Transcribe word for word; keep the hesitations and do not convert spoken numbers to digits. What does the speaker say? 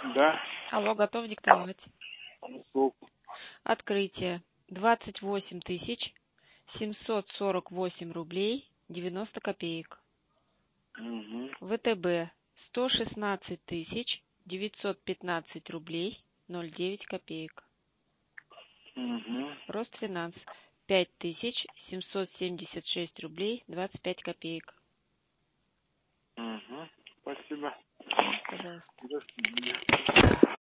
Да. Алло, готов диктовать. Слух. Открытие. двадцать восемь тысяч семьсот сорок восемь рублей девяносто копеек. Угу. ВТБ. сто шестнадцать тысяч девятьсот пятнадцать рублей ноль девять копеек. Угу. Росфинанс. пять тысяч семьсот семьдесят шесть рублей двадцать пять копеек. Угу. Спасибо. Пожалуйста. До свидания.